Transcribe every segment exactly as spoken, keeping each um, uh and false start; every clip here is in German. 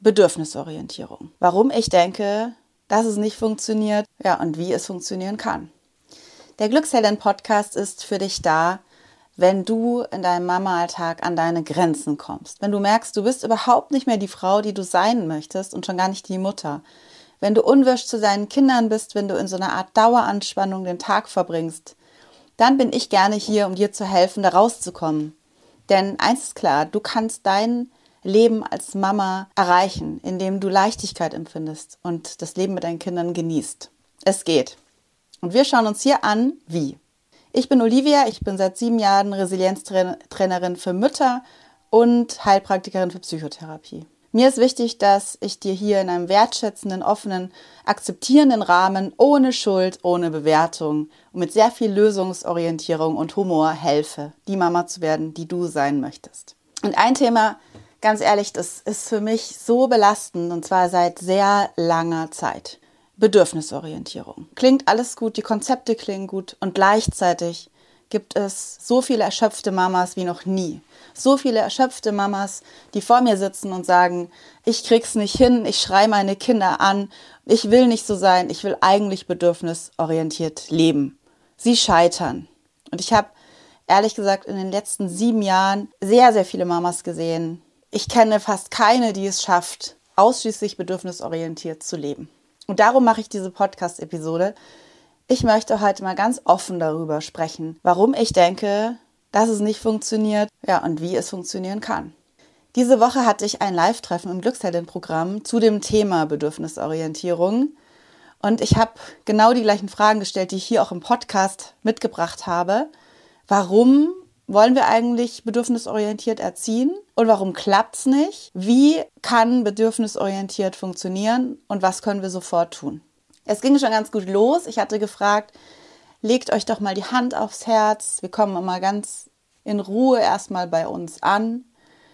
Bedürfnisorientierung. Warum ich denke, dass es nicht funktioniert, ja, und wie es funktionieren kann. Der Glücksheldin-Podcast ist für dich da, wenn du in deinem Mama-Alltag an deine Grenzen kommst. Wenn du merkst, du bist überhaupt nicht mehr die Frau, die du sein möchtest und schon gar nicht die Mutter. Wenn du unwirsch zu deinen Kindern bist, wenn du in so einer Art Daueranspannung den Tag verbringst, dann bin ich gerne hier, um dir zu helfen, da rauszukommen. Denn eins ist klar, du kannst dein Leben als Mama erreichen, indem du Leichtigkeit empfindest und das Leben mit deinen Kindern genießt. Es geht. Und wir schauen uns hier an, wie. Ich bin Olivia, ich bin seit sieben Jahren Resilienztrainerin für Mütter und Heilpraktikerin für Psychotherapie. Mir ist wichtig, dass ich dir hier in einem wertschätzenden, offenen, akzeptierenden Rahmen, ohne Schuld, ohne Bewertung und mit sehr viel Lösungsorientierung und Humor helfe, die Mama zu werden, die du sein möchtest. Und ein Thema, ganz ehrlich, das ist für mich so belastend und zwar seit sehr langer Zeit. Bedürfnisorientierung. Klingt alles gut, die Konzepte klingen gut und gleichzeitig gibt es so viele erschöpfte Mamas wie noch nie. So viele erschöpfte Mamas, die vor mir sitzen und sagen, ich krieg's nicht hin, ich schreie meine Kinder an, ich will nicht so sein, ich will eigentlich bedürfnisorientiert leben. Sie scheitern. Und ich habe ehrlich gesagt in den letzten sieben Jahren sehr, sehr viele Mamas gesehen. Ich kenne fast keine, die es schafft, ausschließlich bedürfnisorientiert zu leben. Und darum mache ich diese Podcast-Episode. Ich möchte heute mal ganz offen darüber sprechen, warum ich denke, dass es nicht funktioniert, ja, und wie es funktionieren kann. Diese Woche hatte ich ein Live-Treffen im Glücksheldin-Programm zu dem Thema Bedürfnisorientierung. Und ich habe genau die gleichen Fragen gestellt, die ich hier auch im Podcast mitgebracht habe. Warum wollen wir eigentlich bedürfnisorientiert erziehen? Und warum klappt es nicht? Wie kann bedürfnisorientiert funktionieren? Und was können wir sofort tun? Es ging schon ganz gut los. Ich hatte gefragt, legt euch doch mal die Hand aufs Herz. Wir kommen mal ganz in Ruhe erstmal bei uns an.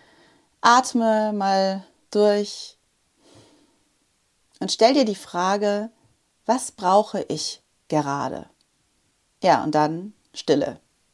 Atme mal durch und stell dir die Frage, was brauche ich gerade? Ja, und dann Stille.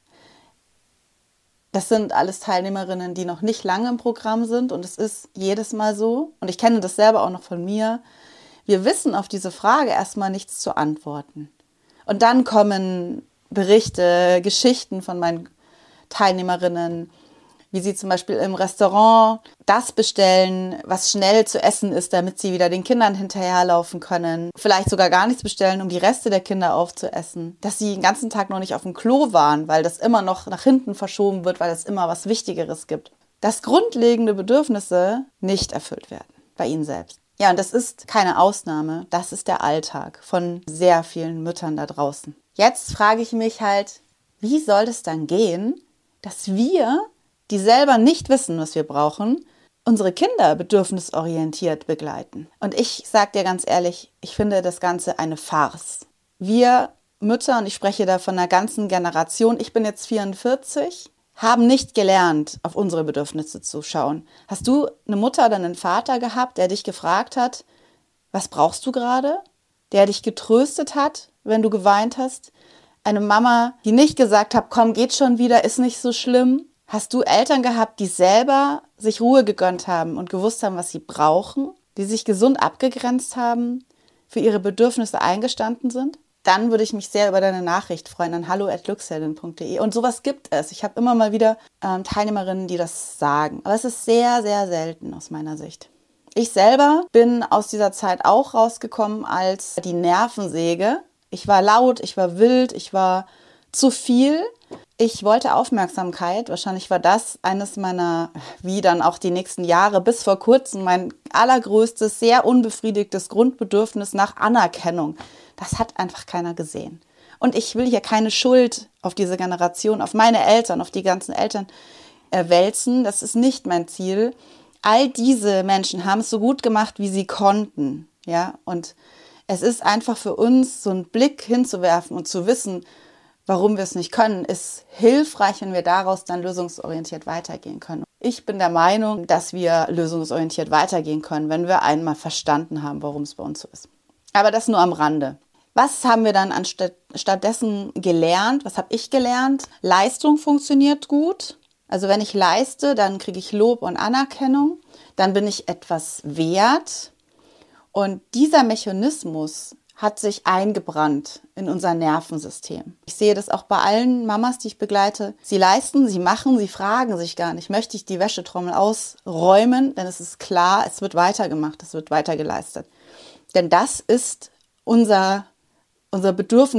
Das sind alles Teilnehmerinnen, die noch nicht lange im Programm sind und es ist jedes Mal so. Und ich kenne das selber auch noch von mir. Wir wissen auf diese Frage erstmal nichts zu antworten. Und dann kommen Berichte, Geschichten von meinen Teilnehmerinnen, wie sie zum Beispiel im Restaurant das bestellen, was schnell zu essen ist, damit sie wieder den Kindern hinterherlaufen können. Vielleicht sogar gar nichts bestellen, um die Reste der Kinder aufzuessen. Dass sie den ganzen Tag noch nicht auf dem Klo waren, weil das immer noch nach hinten verschoben wird, weil es immer was Wichtigeres gibt. Dass grundlegende Bedürfnisse nicht erfüllt werden bei ihnen selbst. Ja, und das ist keine Ausnahme. Das ist der Alltag von sehr vielen Müttern da draußen. Jetzt frage ich mich halt, wie soll es dann gehen, dass wir, die selber nicht wissen, was wir brauchen, unsere Kinder bedürfnisorientiert begleiten. Und ich sage dir ganz ehrlich, ich finde das Ganze eine Farce. Wir Mütter, und ich spreche da von einer ganzen Generation, ich bin jetzt vierundvierzig, haben nicht gelernt, auf unsere Bedürfnisse zu schauen. Hast du eine Mutter oder einen Vater gehabt, der dich gefragt hat, was brauchst du gerade? Der dich getröstet hat, wenn du geweint hast? Eine Mama, die nicht gesagt hat, komm, geht schon wieder, ist nicht so schlimm? Hast du Eltern gehabt, die selber sich Ruhe gegönnt haben und gewusst haben, was sie brauchen? Die sich gesund abgegrenzt haben, für ihre Bedürfnisse eingestanden sind? Dann würde ich mich sehr über deine Nachricht freuen an hallo at glücksheldin punkt de. Und sowas gibt es. Ich habe immer mal wieder ähm, Teilnehmerinnen, die das sagen. Aber es ist sehr, sehr selten aus meiner Sicht. Ich selber bin aus dieser Zeit auch rausgekommen als die Nervensäge. Ich war laut, ich war wild, ich war zu viel. Ich wollte Aufmerksamkeit. Wahrscheinlich war das eines meiner, wie dann auch die nächsten Jahre, bis vor kurzem mein allergrößtes, sehr unbefriedigtes Grundbedürfnis nach Anerkennung. Das hat einfach keiner gesehen. Und ich will hier keine Schuld auf diese Generation, auf meine Eltern, auf die ganzen Eltern äh, wälzen. Das ist nicht mein Ziel. All diese Menschen haben es so gut gemacht, wie sie konnten. Ja? Und es ist einfach für uns, so einen Blick hinzuwerfen und zu wissen, warum wir es nicht können, ist hilfreich, wenn wir daraus dann lösungsorientiert weitergehen können. Ich bin der Meinung, dass wir lösungsorientiert weitergehen können, wenn wir einmal verstanden haben, warum es bei uns so ist. Aber das nur am Rande. Was haben wir dann anstatt, stattdessen gelernt? Was habe ich gelernt? Leistung funktioniert gut. Also wenn ich leiste, dann kriege ich Lob und Anerkennung. dann bin ich etwas wert. Und dieser Mechanismus hat sich eingebrannt in unser Nervensystem. Ich sehe das auch bei allen Mamas, die ich begleite. Sie leisten, sie machen, sie fragen sich gar nicht, möchte ich die Wäschetrommel ausräumen? Denn es ist klar, es wird weitergemacht, es wird weitergeleistet. Denn das ist unser, unser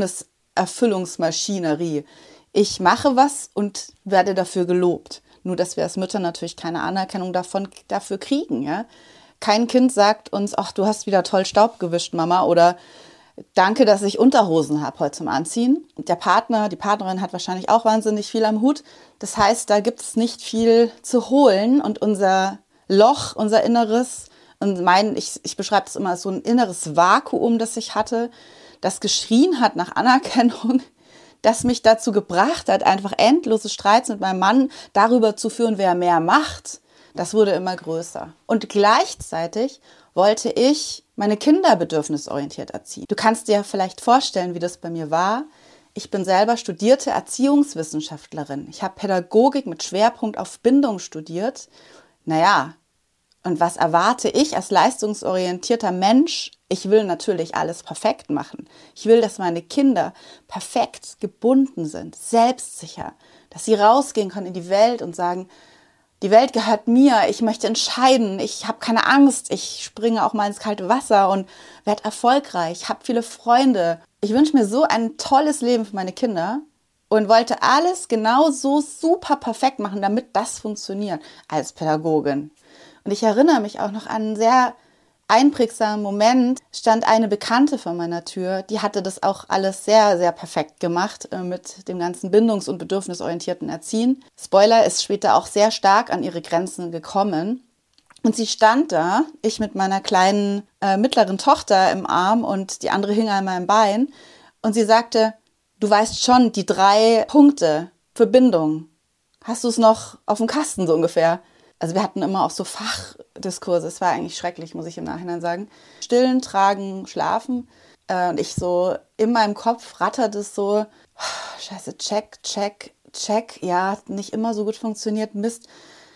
Bedürfniserfüllungsmaschinerie. Ich mache was und werde dafür gelobt. Nur, dass wir als Mütter natürlich keine Anerkennung davon, dafür kriegen. Ja? Kein Kind sagt uns, ach, du hast wieder toll Staub gewischt, Mama, oder danke, dass ich Unterhosen habe heute zum Anziehen. Der Partner, die Partnerin hat wahrscheinlich auch wahnsinnig viel am Hut. Das heißt, da gibt es nicht viel zu holen und unser Loch, unser Inneres, und mein, ich, ich beschreibe das immer als so ein inneres Vakuum, das ich hatte, das geschrien hat nach Anerkennung, das mich dazu gebracht hat, einfach endlose Streits mit meinem Mann darüber zu führen, wer mehr macht. Das wurde immer größer. Und gleichzeitig wollte ich meine Kinder bedürfnisorientiert erziehen. Du kannst dir vielleicht vorstellen, wie das bei mir war. Ich bin selber studierte Erziehungswissenschaftlerin. Ich habe Pädagogik mit Schwerpunkt auf Bindung studiert. Naja, und was erwarte ich als leistungsorientierter Mensch? Ich will natürlich alles perfekt machen. Ich will, dass meine Kinder perfekt gebunden sind, selbstsicher, dass sie rausgehen können in die Welt und sagen, die Welt gehört mir, ich möchte entscheiden, ich habe keine Angst, ich springe auch mal ins kalte Wasser und werde erfolgreich, habe viele Freunde. Ich wünsche mir so ein tolles Leben für meine Kinder und wollte alles genau so super perfekt machen, damit das funktioniert als Pädagogin. Und ich erinnere mich auch noch an einen sehr einprägsamen Moment, stand eine Bekannte vor meiner Tür, die hatte das auch alles sehr, sehr perfekt gemacht äh, mit dem ganzen bindungs- und bedürfnisorientierten Erziehen. Spoiler, ist später auch sehr stark an ihre Grenzen gekommen. Und sie stand da, ich mit meiner kleinen äh, mittleren Tochter im Arm und die andere hing an meinem Bein. Und sie sagte, du weißt schon, die drei Punkte für Bindung, hast du es noch auf dem Kasten so ungefähr? Also wir hatten immer auch so Fachdiskurse, es war eigentlich schrecklich, muss ich im Nachhinein sagen. Stillen, tragen, schlafen. Und ich so, in meinem Kopf rattert es so, scheiße, check, check, check. Ja, hat nicht immer so gut funktioniert, Mist.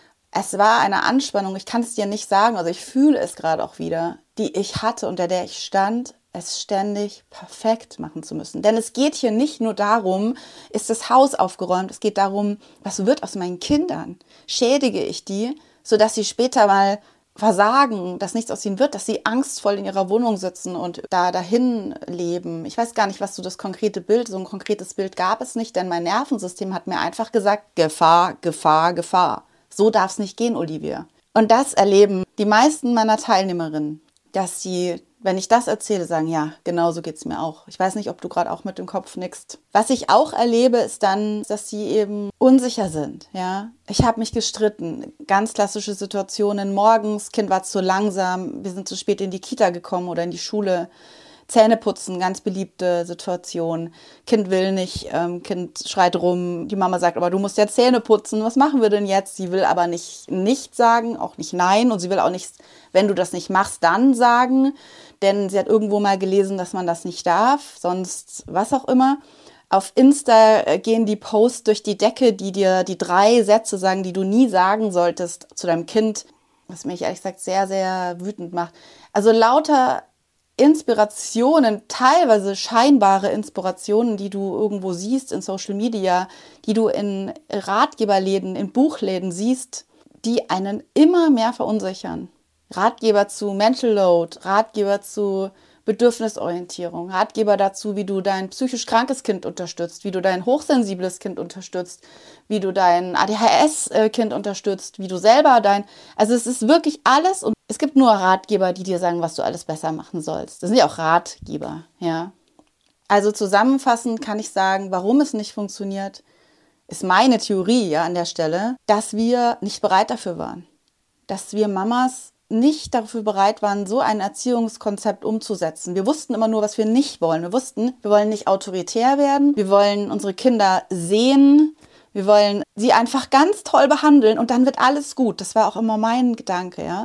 Es war eine Anspannung, ich kann es dir nicht sagen, also ich fühle es gerade auch wieder, die ich hatte, unter der ich stand, es ständig perfekt machen zu müssen. Denn es geht hier nicht nur darum, ist das Haus aufgeräumt, es geht darum, was wird aus meinen Kindern? Schädige ich die, sodass sie später mal versagen, dass nichts aus ihnen wird, dass sie angstvoll in ihrer Wohnung sitzen und da dahin leben. Ich weiß gar nicht, was so das konkrete Bild, so ein konkretes Bild gab es nicht, denn mein Nervensystem hat mir einfach gesagt, Gefahr, Gefahr, Gefahr. So darf es nicht gehen, Olivia. Und das erleben die meisten meiner Teilnehmerinnen, dass sie, wenn ich das erzähle, sagen, ja, genau so geht es mir auch. Ich weiß nicht, ob du gerade auch mit dem Kopf nickst. Was ich auch erlebe, ist dann, dass sie eben unsicher sind. Ja, ich habe mich gestritten. Ganz klassische Situationen. Morgens, Kind war zu langsam, wir sind zu spät in die Kita gekommen oder in die Schule. Zähne putzen, ganz beliebte Situation. Kind will nicht, ähm, Kind schreit rum. Die Mama sagt, aber du musst ja Zähne putzen. Was machen wir denn jetzt? Sie will aber nicht nicht sagen, auch nicht nein. Und sie will auch nicht, wenn du das nicht machst, dann sagen. Denn sie hat irgendwo mal gelesen, dass man das nicht darf. Sonst was auch immer. Auf Insta gehen die Posts durch die Decke, die dir die drei Sätze sagen, die du nie sagen solltest zu deinem Kind. Was mich ehrlich gesagt sehr, sehr wütend macht. Also lauter Inspirationen, teilweise scheinbare Inspirationen, die du irgendwo siehst in Social Media, die du in Ratgeberläden, in Buchläden siehst, die einen immer mehr verunsichern. Ratgeber zu Mental Load, Ratgeber zu Bedürfnisorientierung, Ratgeber dazu, wie du dein psychisch krankes Kind unterstützt, wie du dein hochsensibles Kind unterstützt, wie du dein A D H S-Kind unterstützt, wie du selber dein... Also es ist wirklich alles und es gibt nur Ratgeber, die dir sagen, was du alles besser machen sollst. Das sind ja auch Ratgeber, ja. Also zusammenfassend kann ich sagen, warum es nicht funktioniert, ist meine Theorie ja an der Stelle, dass wir nicht bereit dafür waren. Dass wir Mamas nicht dafür bereit waren, so ein Erziehungskonzept umzusetzen. Wir wussten immer nur, was wir nicht wollen. Wir wussten, wir wollen nicht autoritär werden, wir wollen unsere Kinder sehen, wir wollen sie einfach ganz toll behandeln und dann wird alles gut. Das war auch immer mein Gedanke, ja.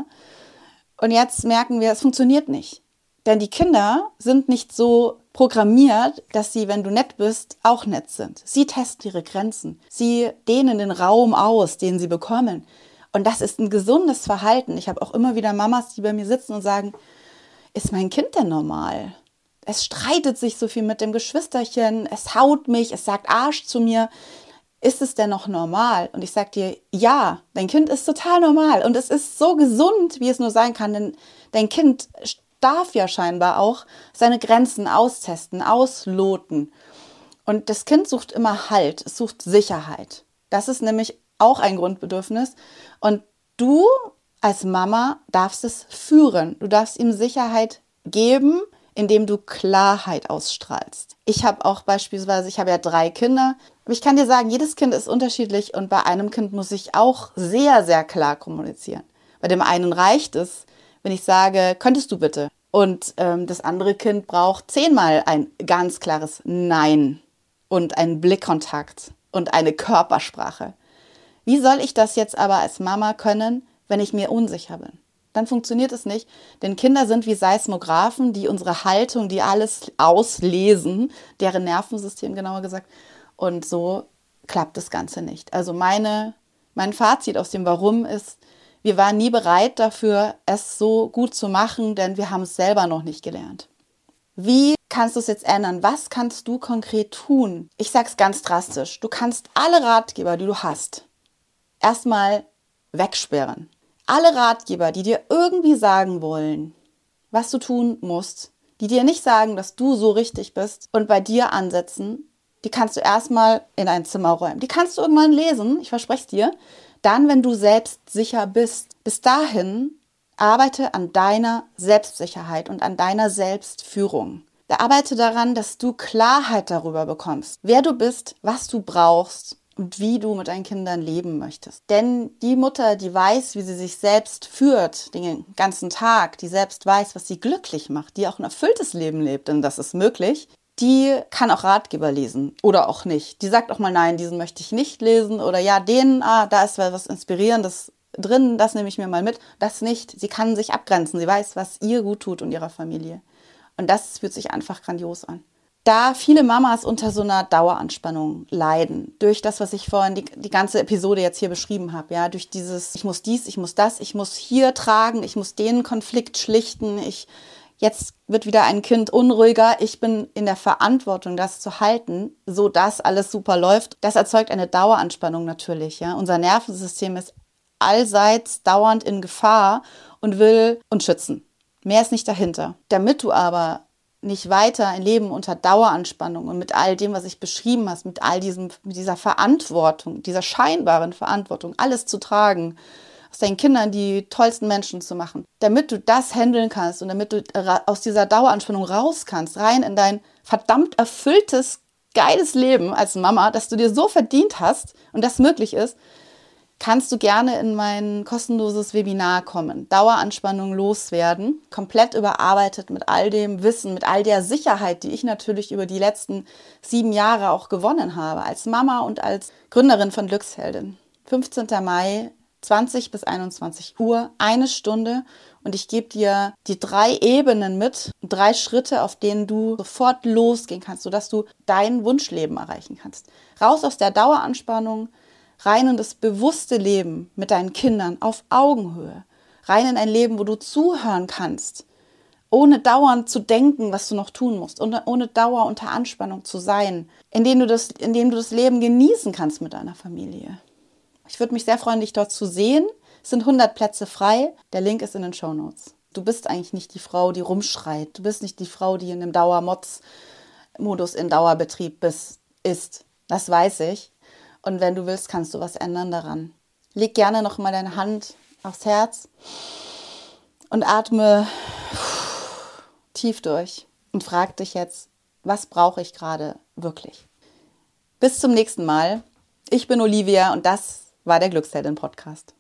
Und jetzt merken wir, es funktioniert nicht. Denn die Kinder sind nicht so programmiert, dass sie, wenn du nett bist, auch nett sind. Sie testen ihre Grenzen. Sie dehnen den Raum aus, den sie bekommen. Und das ist ein gesundes Verhalten. Ich habe auch immer wieder Mamas, die bei mir sitzen und sagen, ist mein Kind denn normal? Es streitet sich so viel mit dem Geschwisterchen, es haut mich, es sagt Arsch zu mir. Ist es denn noch normal? Und ich sage dir, ja, dein Kind ist total normal und es ist so gesund, wie es nur sein kann, denn dein Kind darf ja scheinbar auch seine Grenzen austesten, ausloten. Und das Kind sucht immer Halt, es sucht Sicherheit. Das ist nämlich auch ein Grundbedürfnis. Und du als Mama darfst es führen. Du darfst ihm Sicherheit geben, indem du Klarheit ausstrahlst. Ich habe auch beispielsweise, ich habe ja drei Kinder, aber ich kann dir sagen, jedes Kind ist unterschiedlich und bei einem Kind muss ich auch sehr, sehr klar kommunizieren. Bei dem einen reicht es, wenn ich sage, könntest du bitte? Und ähm, das andere Kind braucht zehnmal ein ganz klares Nein und einen Blickkontakt und eine Körpersprache. Wie soll ich das jetzt aber als Mama können, wenn ich mir unsicher bin? Dann funktioniert es nicht, denn Kinder sind wie Seismographen, die unsere Haltung, die alles auslesen, deren Nervensystem genauer gesagt. Und so klappt das Ganze nicht. Also meine, mein Fazit aus dem Warum ist, wir waren nie bereit dafür, es so gut zu machen, denn wir haben es selber noch nicht gelernt. Wie kannst du es jetzt ändern? Was kannst du konkret tun? Ich sage es ganz drastisch. Du kannst alle Ratgeber, die du hast, erstmal wegsperren. Alle Ratgeber, die dir irgendwie sagen wollen, was du tun musst, die dir nicht sagen, dass du so richtig bist und bei dir ansetzen, die kannst du erstmal in ein Zimmer räumen. Die kannst du irgendwann lesen, ich verspreche es dir, dann, wenn du selbstsicher bist. Bis dahin arbeite an deiner Selbstsicherheit und an deiner Selbstführung. Da arbeite daran, dass du Klarheit darüber bekommst, wer du bist, was du brauchst und wie du mit deinen Kindern leben möchtest. Denn die Mutter, die weiß, wie sie sich selbst führt, den ganzen Tag, die selbst weiß, was sie glücklich macht, die auch ein erfülltes Leben lebt, denn das ist möglich, die kann auch Ratgeber lesen oder auch nicht. Die sagt auch mal, nein, diesen möchte ich nicht lesen oder ja, den, ah, da ist was Inspirierendes drin, das nehme ich mir mal mit, das nicht. Sie kann sich abgrenzen, sie weiß, was ihr gut tut und ihrer Familie. Und das fühlt sich einfach grandios an. Da viele Mamas unter so einer Daueranspannung leiden, durch das, was ich vorhin die, die ganze Episode jetzt hier beschrieben habe, ja, durch dieses, ich muss dies, ich muss das, ich muss hier tragen, ich muss den Konflikt schlichten, ich, jetzt wird wieder ein Kind unruhiger, ich bin in der Verantwortung, das zu halten, so dass alles super läuft. Das erzeugt eine Daueranspannung natürlich, ja. Unser Nervensystem ist allseits dauernd in Gefahr und will uns schützen. Mehr ist nicht dahinter. Damit du aber nicht weiter ein Leben unter Daueranspannung und mit all dem, was ich beschrieben habe, mit all diesem, mit dieser Verantwortung, dieser scheinbaren Verantwortung, alles zu tragen, aus deinen Kindern die tollsten Menschen zu machen, damit du das handeln kannst und damit du aus dieser Daueranspannung raus kannst, rein in dein verdammt erfülltes, geiles Leben als Mama, das du dir so verdient hast und das möglich ist, kannst du gerne in mein kostenloses Webinar kommen. Daueranspannung loswerden, komplett überarbeitet mit all dem Wissen, mit all der Sicherheit, die ich natürlich über die letzten sieben Jahre auch gewonnen habe, als Mama und als Gründerin von Glücksheldin. fünfzehnten Mai, zwanzig bis einundzwanzig Uhr, eine Stunde und ich gebe dir die drei Ebenen mit, drei Schritte, auf denen du sofort losgehen kannst, sodass du dein Wunschleben erreichen kannst. Raus aus der Daueranspannung, rein in das bewusste Leben mit deinen Kindern auf Augenhöhe. Rein in ein Leben, wo du zuhören kannst, ohne dauernd zu denken, was du noch tun musst, ohne, ohne Dauer unter Anspannung zu sein, indem du das, indem du das Leben genießen kannst mit deiner Familie. Ich würde mich sehr freuen, dich dort zu sehen. Es sind hundert Plätze frei. Der Link ist in den Shownotes. Du bist eigentlich nicht die Frau, die rumschreit. Du bist nicht die Frau, die in dem Dauermotz-Modus in Dauerbetrieb bist, ist. Das weiß ich. Und wenn du willst, kannst du was ändern daran. Leg gerne noch mal deine Hand aufs Herz und atme tief durch und frag dich jetzt, was brauche ich gerade wirklich? Bis zum nächsten Mal. Ich bin Olivia und das war der Glücksheldin Podcast.